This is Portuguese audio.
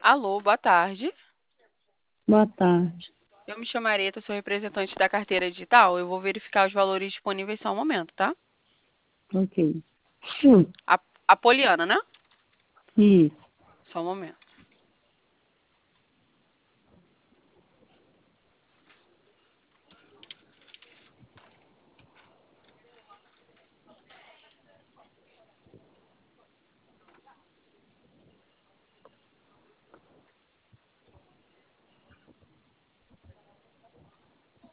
Alô, boa tarde. Boa tarde. Eu me chamo Areta, sou representante da carteira digital. Eu vou verificar os valores disponíveis só um momento, tá? Ok. A Poliana, né? Isso. Só um momento.